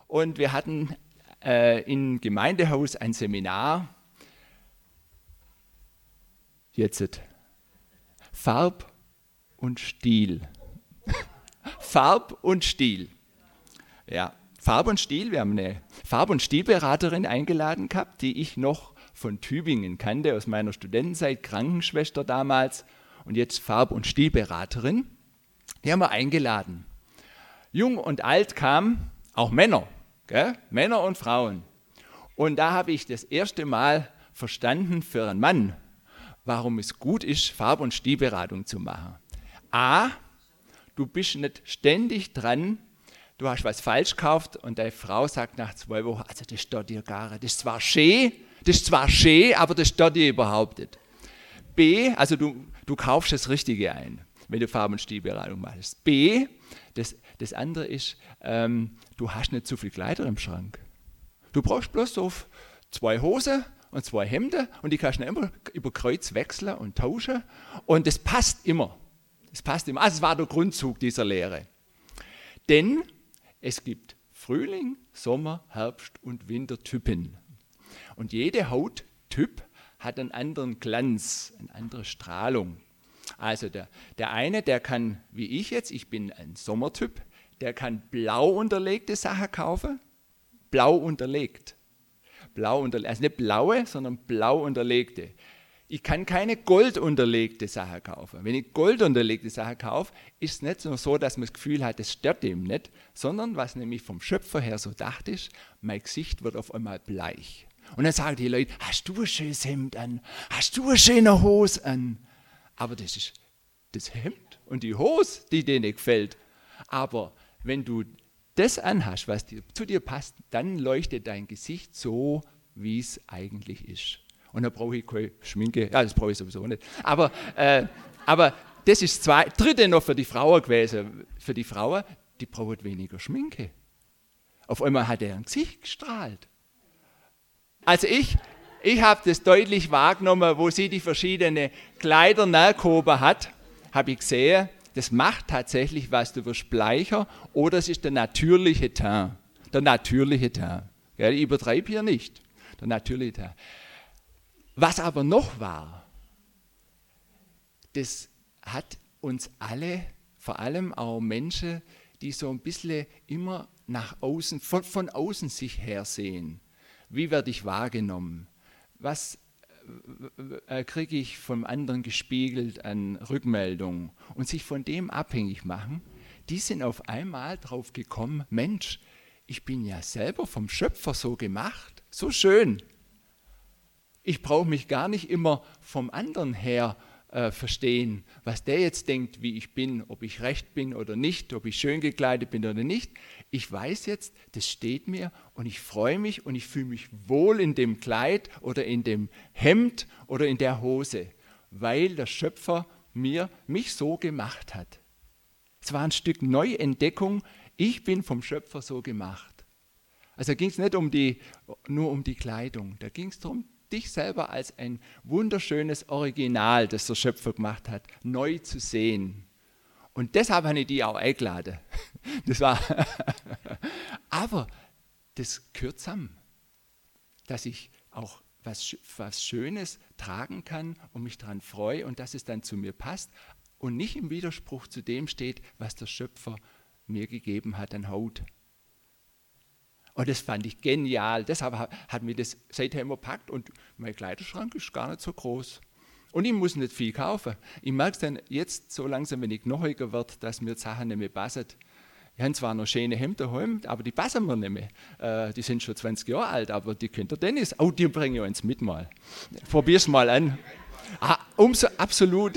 und wir hatten im Gemeindehaus ein Seminar. Jetzt Farb und Stil. Farb und Stil. Ja, Farb und Stil. Wir haben eine Farb- und Stilberaterin eingeladen gehabt, die ich noch von Tübingen kannte, aus meiner Studentenzeit, Krankenschwester damals und jetzt Farb- und Stilberaterin. Die haben wir eingeladen. Jung und alt kamen, auch Männer, gell? Männer und Frauen. Und da habe ich das erste Mal verstanden für einen Mann, warum es gut ist, Farb- und Stilberatung zu machen. A, du bist nicht ständig dran, du hast was falsch gekauft und deine Frau sagt nach 2 Wochen, also das stört dir gar nicht. Das ist zwar schön, aber das stört dir überhaupt nicht. B, also du kaufst das Richtige ein, wenn du Farb- und Stilberatung machst. B, das andere ist, du hast nicht zu viel Kleider im Schrank. Du brauchst bloß so 2 Hosen und 2 Hemden und die kannst du immer über Kreuz wechseln und tauschen und das passt immer. Das passt immer. Also es war der Grundzug dieser Lehre. Denn es gibt Frühling, Sommer, Herbst und Wintertypen. Und jede Hauttyp hat einen anderen Glanz, eine andere Strahlung. Also der eine, der kann, wie ich jetzt, ich bin ein Sommertyp, der kann blau unterlegte Sachen kaufen. Blau unterlegt. Also nicht blaue, sondern blau unterlegte. Ich kann keine goldunterlegte Sache kaufen. Wenn ich goldunterlegte Sache kaufe, ist es nicht nur so, dass man das Gefühl hat, das stört dem nicht, sondern was nämlich vom Schöpfer her so gedacht ist, mein Gesicht wird auf einmal bleich. Und dann sagen die Leute, hast du ein schönes Hemd an? Hast du eine schöne Hose an? Aber das ist das Hemd und die Hose, die dir nicht gefällt. Aber wenn du das anhast, was zu dir passt, dann leuchtet dein Gesicht so, wie es eigentlich ist. Und dann brauche ich keine Schminke, ja, das brauche ich sowieso nicht. Aber das ist dritte noch für die Frauen gewesen. Für die Frauen, die brauchen weniger Schminke. Auf einmal hat er ein Gesicht gestrahlt. Also ich habe das deutlich wahrgenommen, wo sie die verschiedenen Kleider nachgehoben hat, habe ich gesehen, das macht tatsächlich was, du wirst bleicher oder es ist der natürliche Teint. Der natürliche Teint. Ja, ich übertreibe hier nicht. Der natürliche Teint. Was aber noch war, das hat uns alle, vor allem auch Menschen, die so ein bisschen immer nach außen, von außen sich her sehen. Wie werde ich wahrgenommen? Was kriege ich vom anderen gespiegelt an Rückmeldungen? Und sich von dem abhängig machen, die sind auf einmal drauf gekommen, Mensch, ich bin ja selber vom Schöpfer so gemacht, so schön. Ich brauche mich gar nicht immer vom anderen her verstehen, was der jetzt denkt, wie ich bin, ob ich recht bin oder nicht, ob ich schön gekleidet bin oder nicht. Ich weiß jetzt, das steht mir und ich freue mich und ich fühle mich wohl in dem Kleid oder in dem Hemd oder in der Hose, weil der Schöpfer mich so gemacht hat. Es war ein Stück Neuentdeckung, ich bin vom Schöpfer so gemacht. Also da ging es nicht nur um die Kleidung, da ging es darum, dich selber als ein wunderschönes Original, das der Schöpfer gemacht hat, neu zu sehen. Und deshalb habe ich die auch eingeladen. Aber das gehört zusammen, dass ich auch was Schönes tragen kann und mich daran freue und dass es dann zu mir passt und nicht im Widerspruch zu dem steht, was der Schöpfer mir gegeben hat an Haut. Und das fand ich genial. Deshalb hat mir das seither immer gepackt und mein Kleiderschrank ist gar nicht so groß. Und ich muss nicht viel kaufen. Ich merke es dann jetzt so langsam, wenn ich knochiger werde, dass mir die Sachen nicht mehr passen. Ich habe zwar noch schöne Hemden daheim, aber die passen mir nicht mehr. Die sind schon 20 Jahre alt, aber die kennt der Dennis. Oh, die bringe ich uns mit mal. Probier's mal an. Absolut.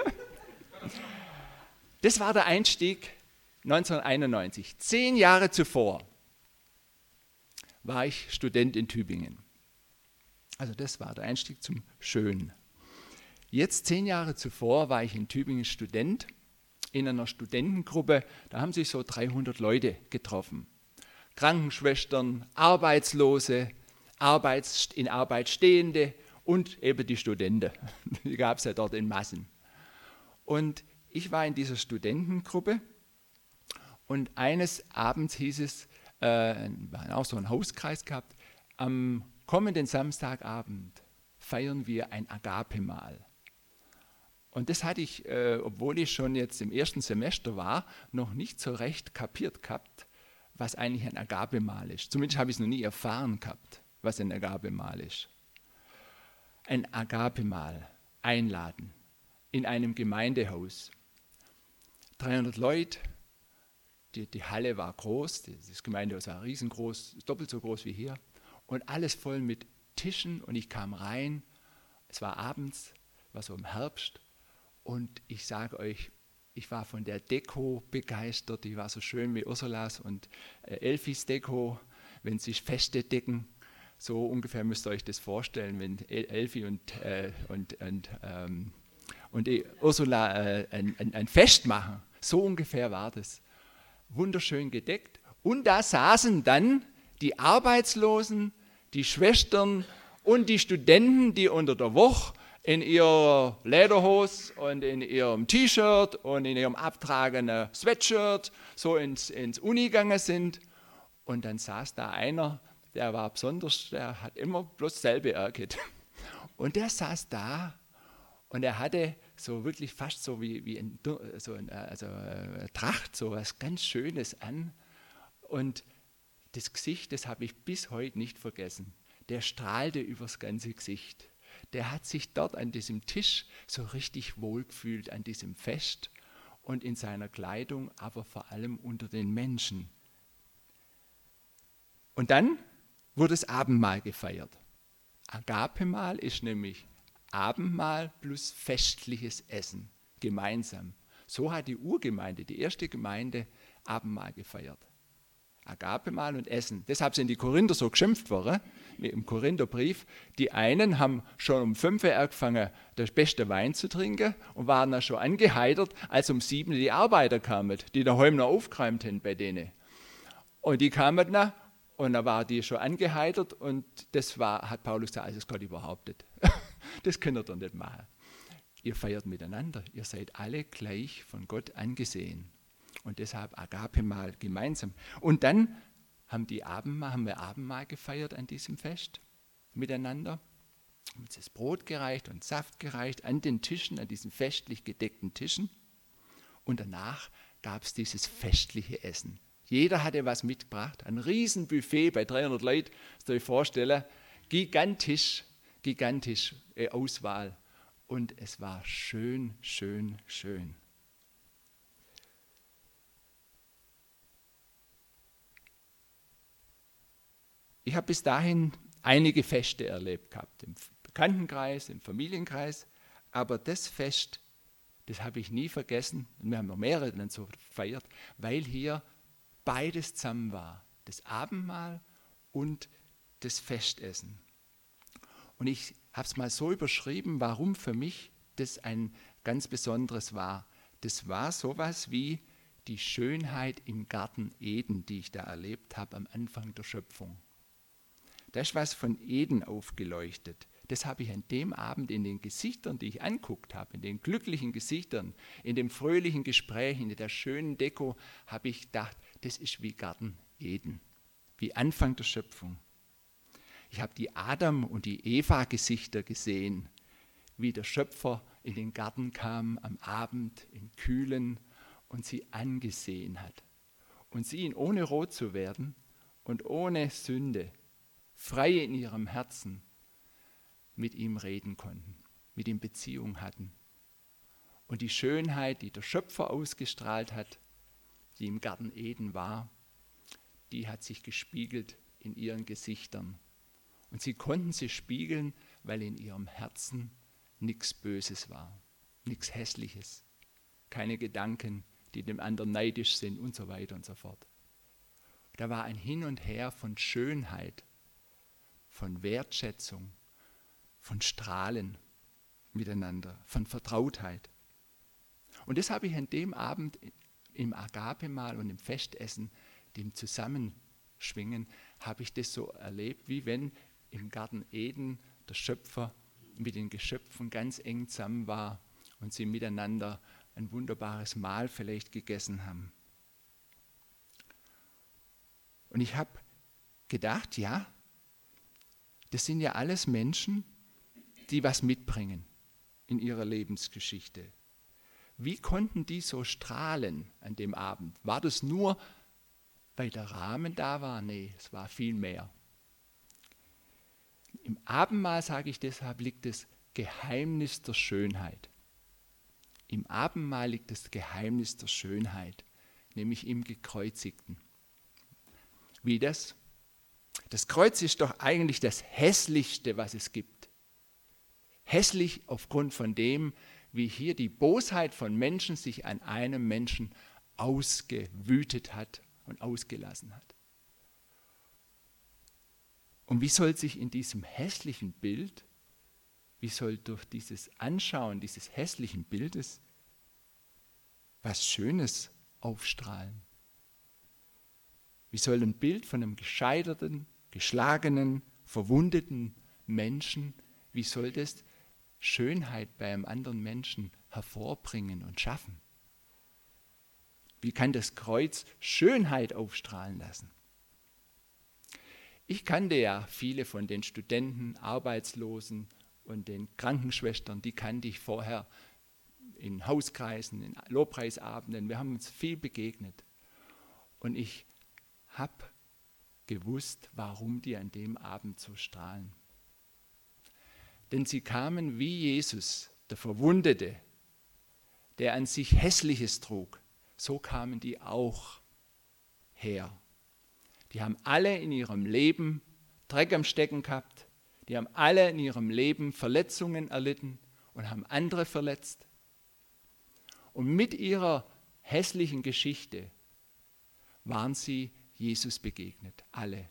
Das war der Einstieg 1991. 10 Jahre zuvor war ich Student in Tübingen. Also das war der Einstieg zum Schön. Jetzt 10 Jahre zuvor war ich in Tübingen Student in einer Studentengruppe, da haben sich so 300 Leute getroffen. Krankenschwestern, Arbeitslose, in Arbeit Stehende und eben die Studenten. Die gab es ja dort in Massen. Und ich war in dieser Studentengruppe und eines Abends hieß es, wir haben auch so einen Hauskreis gehabt. Am kommenden Samstagabend feiern wir ein Agape-Mahl. Und das hatte ich, obwohl ich schon jetzt im ersten Semester war, noch nicht so recht kapiert gehabt, was eigentlich ein Agape-Mahl ist. Zumindest habe ich es noch nie erfahren gehabt, was ein Agape-Mahl ist. Ein Agape-Mahl einladen in einem Gemeindehaus. 300 Leute, die Halle war groß, das Gemeindehaus war riesengroß, doppelt so groß wie hier. Und alles voll mit Tischen und ich kam rein, es war abends, war so im Herbst. Und ich sage euch, ich war von der Deko begeistert, die war so schön wie Ursulas und Elfis Deko, wenn sich feste Decken, so ungefähr müsst ihr euch das vorstellen, wenn Elfi und Ursula ein Fest machen, so ungefähr war das. Wunderschön gedeckt und da saßen dann die Arbeitslosen, die Schwestern und die Studenten, die unter der Woche in ihrer Lederhose und in ihrem T-Shirt und in ihrem abtragenden Sweatshirt so ins Uni gegangen sind. Und dann saß da einer, der war besonders, der hat immer bloß dasselbe ärgert. Und der saß da und er hatte so wirklich fast so wie eine Tracht, so was ganz Schönes an. Und das Gesicht, das habe ich bis heute nicht vergessen. Der strahlte übers ganze Gesicht. Der hat sich dort an diesem Tisch so richtig wohlgefühlt, an diesem Fest und in seiner Kleidung, aber vor allem unter den Menschen. Und dann wurde das Abendmahl gefeiert. Agape-Mahl ist nämlich Abendmahl plus festliches Essen, gemeinsam. So hat die Urgemeinde, die erste Gemeinde, Abendmahl gefeiert. Agape-Mahl und Essen. Deshalb sind die Korinther so geschimpft worden, wie im Korintherbrief. Die einen haben schon um 5 Uhr angefangen, das beste Wein zu trinken und waren dann schon angeheitert, als um 7 Uhr die Arbeiter kamen, die daheim noch aufgeräumt haben bei denen. Und die kamen dann und dann war die schon angeheitert und das hat Paulus gesagt, also das Gott überhaupt nicht. Das könnt ihr doch nicht machen. Ihr feiert miteinander, ihr seid alle gleich von Gott angesehen. Und deshalb Agape-Mahl gemeinsam. Und dann haben wir Abendmahl gefeiert an diesem Fest miteinander. Uns das Brot gereicht und Saft gereicht an den Tischen, an diesen festlich gedeckten Tischen. Und danach gab es dieses festliche Essen. Jeder hatte was mitgebracht, ein Riesenbuffet bei 300 Leuten, das euch vorstellen, gigantisch Auswahl. Und es war schön, schön, schön. Ich habe bis dahin einige Feste erlebt gehabt, im Bekanntenkreis, im Familienkreis, aber das Fest, das habe ich nie vergessen. Und wir haben noch mehrere dann so gefeiert, weil hier beides zusammen war, das Abendmahl und das Festessen. Und ich habe es mal so überschrieben, warum für mich das ein ganz Besonderes war. Das war sowas wie die Schönheit im Garten Eden, die ich da erlebt habe am Anfang der Schöpfung. Da ist was von Eden aufgeleuchtet. Das habe ich an dem Abend in den Gesichtern, die ich anguckt habe, in den glücklichen Gesichtern, in dem fröhlichen Gespräch, in der schönen Deko, habe ich gedacht, das ist wie Garten Eden, wie Anfang der Schöpfung. Ich habe die Adam- und die Eva-Gesichter gesehen, wie der Schöpfer in den Garten kam am Abend im Kühlen und sie angesehen hat. Und sie, ohne rot zu werden und ohne Sünde, frei in ihrem Herzen mit ihm reden konnten, mit ihm Beziehung hatten. Und die Schönheit, die der Schöpfer ausgestrahlt hat, die im Garten Eden war, die hat sich gespiegelt in ihren Gesichtern. Und sie konnten sie spiegeln, weil in ihrem Herzen nichts Böses war, nichts Hässliches, keine Gedanken, die dem anderen neidisch sind und so weiter und so fort. Da war ein Hin und Her von Schönheit, von Wertschätzung, von Strahlen miteinander, von Vertrautheit. Und das habe ich an dem Abend im Agape-Mahl und im Festessen, dem Zusammenschwingen, habe ich das so erlebt, wie wenn im Garten Eden der Schöpfer mit den Geschöpfen ganz eng zusammen war und sie miteinander ein wunderbares Mahl vielleicht gegessen haben. Und ich habe gedacht, ja, das sind ja alles Menschen, die was mitbringen in ihrer Lebensgeschichte. Wie konnten die so strahlen an dem Abend? War das nur, weil der Rahmen da war? Nee, es war viel mehr. Im Abendmahl, sage ich deshalb, liegt das Geheimnis der Schönheit. Im Abendmahl liegt das Geheimnis der Schönheit, nämlich im Gekreuzigten. Wie das? Das Kreuz ist doch eigentlich das Hässlichste, was es gibt. Hässlich aufgrund von dem, wie hier die Bosheit von Menschen sich an einem Menschen ausgewütet hat und ausgelassen hat. Und wie soll sich in diesem hässlichen Bild, wie soll durch dieses Anschauen dieses hässlichen Bildes was Schönes aufstrahlen? Wie soll ein Bild von einem gescheiterten, geschlagenen, verwundeten Menschen, wie soll das Schönheit bei einem anderen Menschen hervorbringen und schaffen? Wie kann das Kreuz Schönheit aufstrahlen lassen? Ich kannte ja viele von den Studenten, Arbeitslosen und den Krankenschwestern, die kannte ich vorher in Hauskreisen, in Lobpreisabenden. Wir haben uns viel begegnet. Und ich habe gewusst, warum die an dem Abend so strahlen. Denn sie kamen wie Jesus, der Verwundete, der an sich Hässliches trug. So kamen die auch her. Die haben alle in ihrem Leben Dreck am Stecken gehabt. Die haben alle in ihrem Leben Verletzungen erlitten und haben andere verletzt. Und mit ihrer hässlichen Geschichte waren sie Jesus begegnet, alle.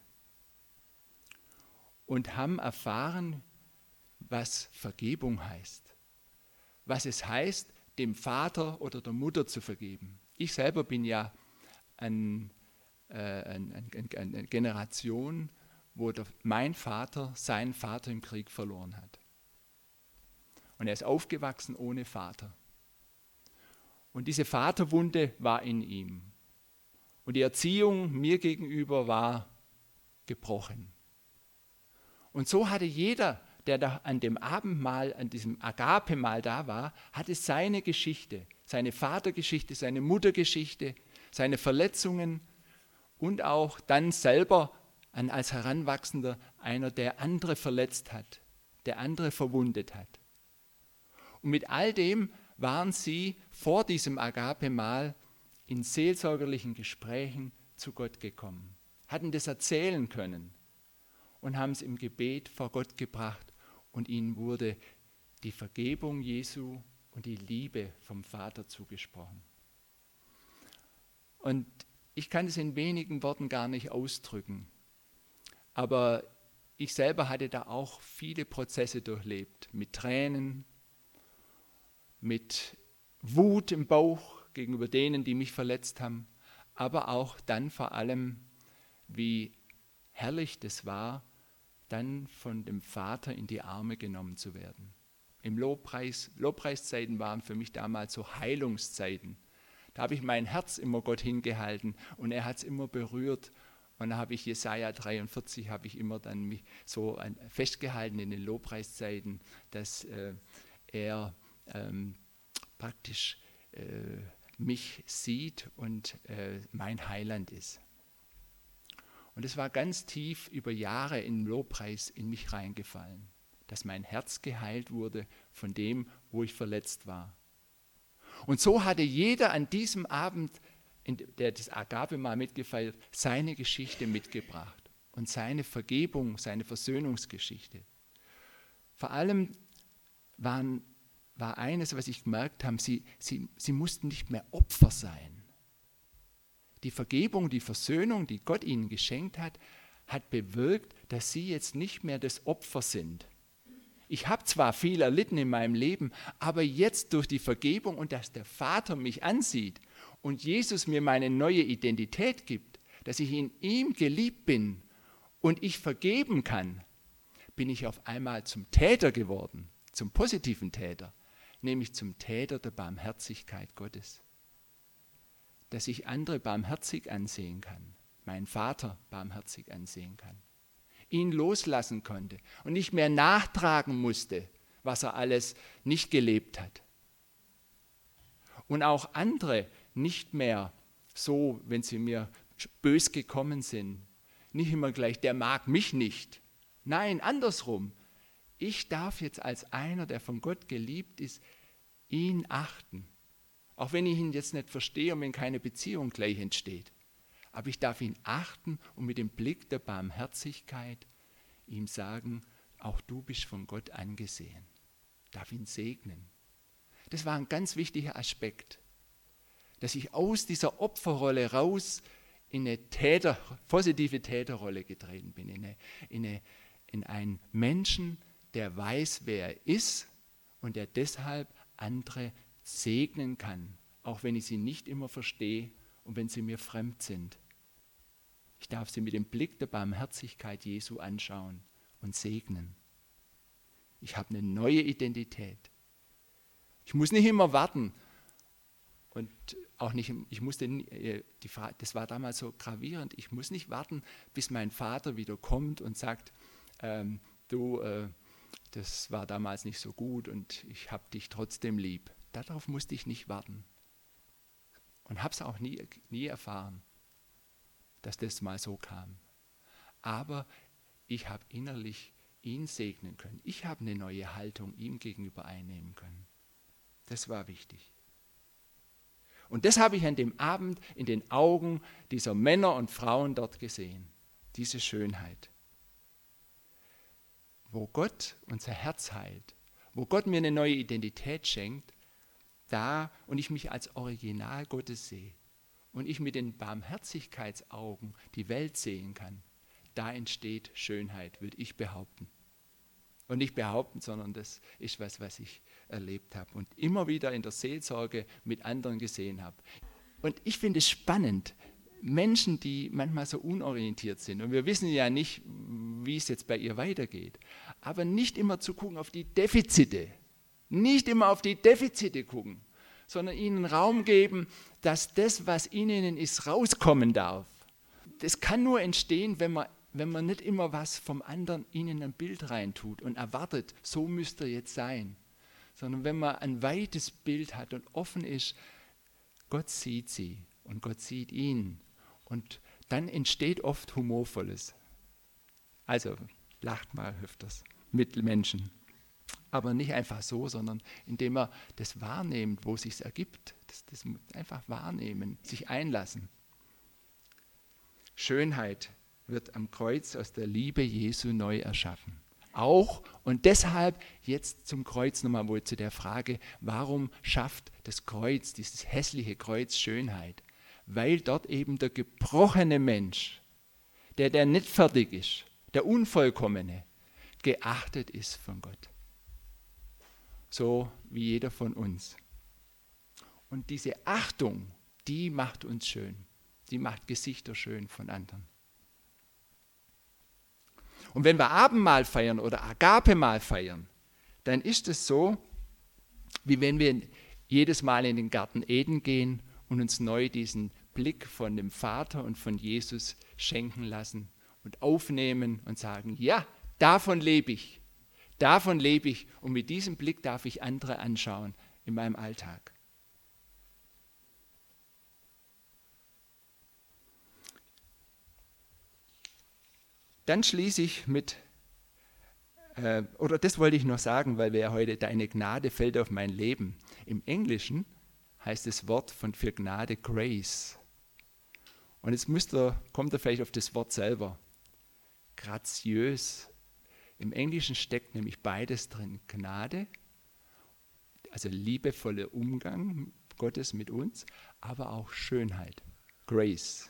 Und haben erfahren, was Vergebung heißt. Was es heißt, dem Vater oder der Mutter zu vergeben. Ich selber bin ja eine Generation, wo mein Vater seinen Vater im Krieg verloren hat. Und er ist aufgewachsen ohne Vater. Und diese Vaterwunde war in ihm. Und die Erziehung mir gegenüber war gebrochen. Und so hatte jeder, der da an dem Abendmahl, an diesem Agape-Mahl da war, hatte seine Geschichte, seine Vatergeschichte, seine Muttergeschichte, seine Verletzungen und auch dann selber als Heranwachsender einer, der andere verletzt hat, der andere verwundet hat. Und mit all dem waren sie vor diesem Agape-Mahl in seelsorgerlichen Gesprächen zu Gott gekommen, hatten das erzählen können und haben es im Gebet vor Gott gebracht und ihnen wurde die Vergebung Jesu und die Liebe vom Vater zugesprochen. Und ich kann es in wenigen Worten gar nicht ausdrücken, aber ich selber hatte da auch viele Prozesse durchlebt, mit Tränen, mit Wut im Bauch gegenüber denen, die mich verletzt haben, aber auch dann vor allem, wie herrlich das war, dann von dem Vater in die Arme genommen zu werden. Im Lobpreiszeiten waren für mich damals so Heilungszeiten. Da habe ich mein Herz immer Gott hingehalten und er hat es immer berührt. Und da habe ich Jesaja 43, habe ich immer dann mich so festgehalten in den Lobpreiszeiten, dass er praktisch mich sieht und mein Heiland ist. Und es war ganz tief über Jahre im Lobpreis in mich reingefallen, dass mein Herz geheilt wurde von dem, wo ich verletzt war. Und so hatte jeder an diesem Abend, der das Agape-Mahl mitgefeiert, seine Geschichte mitgebracht und seine Vergebung, seine Versöhnungsgeschichte. Vor allem war eines, was ich gemerkt habe, sie mussten nicht mehr Opfer sein. Die Vergebung, die Versöhnung, die Gott ihnen geschenkt hat, hat bewirkt, dass sie jetzt nicht mehr das Opfer sind. Ich habe zwar viel erlitten in meinem Leben, aber jetzt durch die Vergebung und dass der Vater mich ansieht und Jesus mir meine neue Identität gibt, dass ich in ihm geliebt bin und ich vergeben kann, bin ich auf einmal zum Täter geworden, zum positiven Täter, nämlich zum Täter der Barmherzigkeit Gottes. Dass ich andere barmherzig ansehen kann, meinen Vater barmherzig ansehen kann, ihn loslassen konnte und nicht mehr nachtragen musste, was er alles nicht gelebt hat. Und auch andere nicht mehr so, wenn sie mir bös gekommen sind, nicht immer gleich, der mag mich nicht. Nein, andersrum. Ich darf jetzt als einer, der von Gott geliebt ist, ihn achten. Auch wenn ich ihn jetzt nicht verstehe und wenn keine Beziehung gleich entsteht. Aber ich darf ihn achten und mit dem Blick der Barmherzigkeit ihm sagen, auch du bist von Gott angesehen. Ich darf ihn segnen. Das war ein ganz wichtiger Aspekt, dass ich aus dieser Opferrolle raus in eine positive Täterrolle getreten bin, in einen Menschen, der weiß, wer er ist und der deshalb andere segnen kann, auch wenn ich sie nicht immer verstehe und wenn sie mir fremd sind. Ich darf sie mit dem Blick der Barmherzigkeit Jesu anschauen und segnen. Ich habe eine neue Identität. Ich muss nicht immer warten und auch nicht, das war damals so gravierend, ich muss nicht warten, bis mein Vater wieder kommt und sagt, das war damals nicht so gut und ich habe dich trotzdem lieb. Darauf musste ich nicht warten und habe es auch nie erfahren, dass das mal so kam. Aber ich habe innerlich ihn segnen können. Ich habe eine neue Haltung ihm gegenüber einnehmen können. Das war wichtig. Und das habe ich an dem Abend in den Augen dieser Männer und Frauen dort gesehen. Diese Schönheit. Wo Gott unser Herz heilt, wo Gott mir eine neue Identität schenkt, da und ich mich als Original Gottes sehe und ich mit den Barmherzigkeitsaugen die Welt sehen kann, da entsteht Schönheit, würde ich behaupten. Und nicht behaupten, sondern das ist was ich erlebt habe und immer wieder in der Seelsorge mit anderen gesehen habe. Und ich finde es spannend, Menschen, die manchmal so unorientiert sind, und wir wissen ja nicht, wie es jetzt bei ihr weitergeht, aber nicht immer zu gucken auf die Defizite, nicht immer auf die Defizite gucken, sondern ihnen Raum geben, dass das, was in ihnen ist, rauskommen darf. Das kann nur entstehen, wenn man nicht immer was vom anderen ihnen ein Bild reintut und erwartet, so müsste er jetzt sein, sondern wenn man ein weites Bild hat und offen ist, Gott sieht sie und Gott sieht ihn und dann entsteht oft Humorvolles. Also lacht mal öfters mit Menschen, aber nicht einfach so, sondern indem er das wahrnimmt, wo es sich ergibt, das einfach wahrnehmen, sich einlassen. Schönheit wird am Kreuz aus der Liebe Jesu neu erschaffen. Auch und deshalb jetzt zum Kreuz nochmal wohl zu der Frage, warum schafft das Kreuz, dieses hässliche Kreuz Schönheit? Weil dort eben der gebrochene Mensch, der nicht fertig ist, der Unvollkommene, geachtet ist von Gott. So wie jeder von uns. Und diese Achtung, die macht uns schön. Die macht Gesichter schön von anderen. Und wenn wir Abendmahl feiern oder Agape-Mahl feiern, dann ist es so, wie wenn wir jedes Mal in den Garten Eden gehen und uns neu diesen Blick von dem Vater und von Jesus schenken lassen und aufnehmen und sagen, ja, davon lebe ich. Davon lebe ich und mit diesem Blick darf ich andere anschauen in meinem Alltag. Dann schließe ich mit, oder das wollte ich noch sagen, weil wir ja heute, deine Gnade fällt auf mein Leben. Im Englischen heißt das Wort für Gnade Grace. Und jetzt kommt er vielleicht auf das Wort selber. Graziös. Im Englischen steckt nämlich beides drin. Gnade, also liebevoller Umgang Gottes mit uns, aber auch Schönheit. Grace.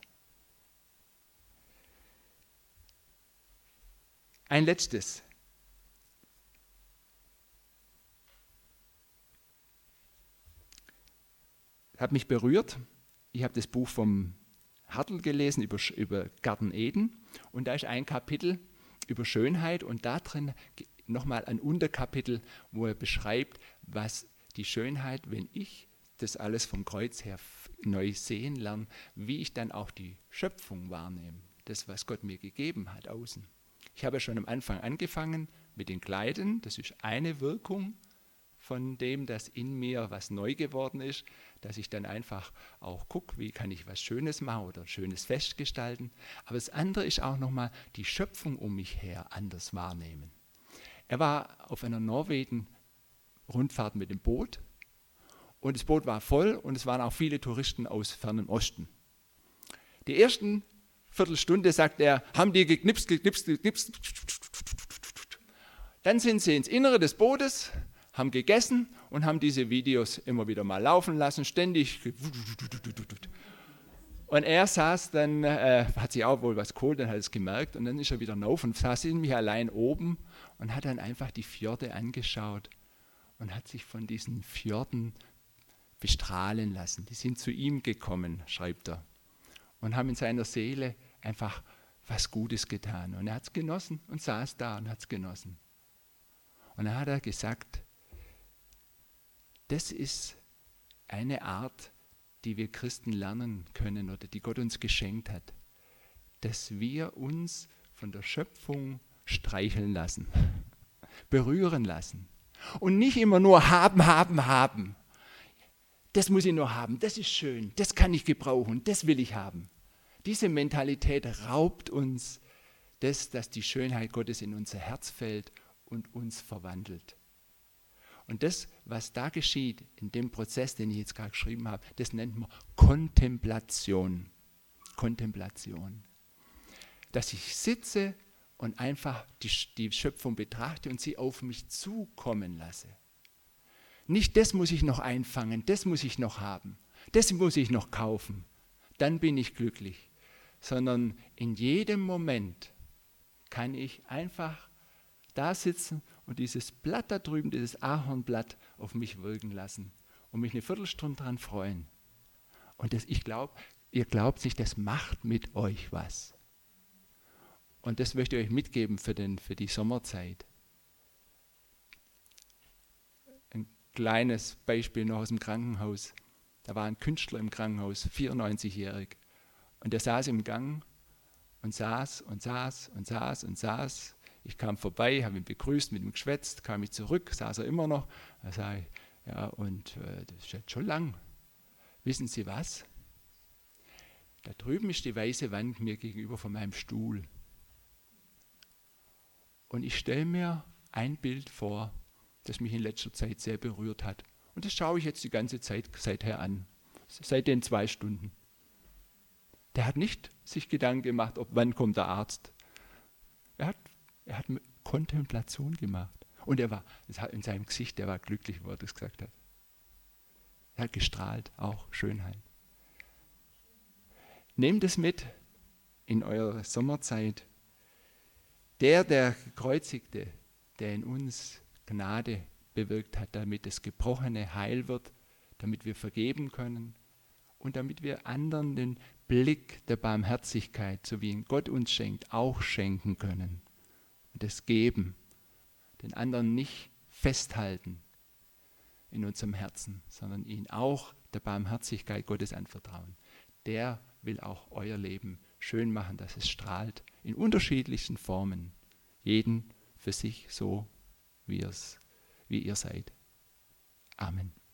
Ein letztes. Hat mich berührt. Ich habe das Buch vom Hartl gelesen über Garten Eden und da ist ein Kapitel über Schönheit und da drin nochmal ein Unterkapitel, wo er beschreibt, was die Schönheit, wenn ich das alles vom Kreuz her neu sehen lerne, wie ich dann auch die Schöpfung wahrnehme, das, was Gott mir gegeben hat außen. Ich habe ja schon am Anfang angefangen mit den Kleidern, das ist eine Wirkung von dem, dass in mir was neu geworden ist, dass ich dann einfach auch gucke, wie kann ich was Schönes machen oder ein schönes Fest gestalten. Aber das andere ist auch nochmal die Schöpfung um mich her anders wahrnehmen. Er war auf einer Norwegen-Rundfahrt mit dem Boot und das Boot war voll und es waren auch viele Touristen aus fernem Osten. Die ersten Viertelstunde, sagt er, haben die geknipst. Dann sind sie ins Innere des Bootes, haben gegessen und haben diese Videos immer wieder mal laufen lassen, ständig. Und er saß dann, hat sich auch wohl was geholt, dann hat er es gemerkt und dann ist er wieder rauf und saß in mich allein oben und hat dann einfach die Fjorde angeschaut und hat sich von diesen Fjorden bestrahlen lassen. Die sind zu ihm gekommen, schreibt er, und haben in seiner Seele einfach was Gutes getan. Und er hat es genossen und saß da und hat es genossen. Und dann hat er gesagt, das ist eine Art, die wir Christen lernen können oder die Gott uns geschenkt hat, dass wir uns von der Schöpfung streicheln lassen, berühren lassen und nicht immer nur haben. Das muss ich nur haben, das ist schön, das kann ich gebrauchen, das will ich haben. Diese Mentalität raubt uns das, dass die Schönheit Gottes in unser Herz fällt und uns verwandelt. Und das, was da geschieht, in dem Prozess, den ich jetzt gerade geschrieben habe, das nennt man Kontemplation. Kontemplation. Dass ich sitze und einfach die Schöpfung betrachte und sie auf mich zukommen lasse. Nicht, das muss ich noch einfangen, das muss ich noch haben, das muss ich noch kaufen, dann bin ich glücklich. Sondern in jedem Moment kann ich einfach da sitzen und dieses Blatt da drüben, dieses Ahornblatt auf mich wirken lassen und mich eine Viertelstunde daran freuen. Und das, ich glaube, ihr glaubt nicht, das macht mit euch was. Und das möchte ich euch mitgeben für die Sommerzeit. Ein kleines Beispiel noch aus dem Krankenhaus. Da war ein Künstler im Krankenhaus, 94-jährig. Und der saß im Gang und saß. Ich kam vorbei, habe ihn begrüßt, mit ihm geschwätzt, kam ich zurück, saß er immer noch. Da sage ich, ja, und das ist jetzt schon lang. Wissen Sie was? Da drüben ist die weiße Wand mir gegenüber von meinem Stuhl. Und ich stelle mir ein Bild vor, das mich in letzter Zeit sehr berührt hat. Und das schaue ich jetzt die ganze Zeit seither an, seit den 2 Stunden. Der hat nicht sich Gedanken gemacht, wann kommt der Arzt. Er hat Kontemplation gemacht. Und er war in seinem Gesicht, der war glücklich, wo er das gesagt hat. Er hat gestrahlt, auch Schönheit. Nehmt es mit in eure Sommerzeit. Der Gekreuzigte, der in uns Gnade bewirkt hat, damit das Gebrochene heil wird, damit wir vergeben können und damit wir anderen den Blick der Barmherzigkeit, so wie ihn Gott uns schenkt, auch schenken können. Und das Geben, den anderen nicht festhalten in unserem Herzen, sondern ihn auch der Barmherzigkeit Gottes anvertrauen. Der will auch euer Leben schön machen, dass es strahlt in unterschiedlichsten Formen. Jeden für sich so, wie ihr seid. Amen.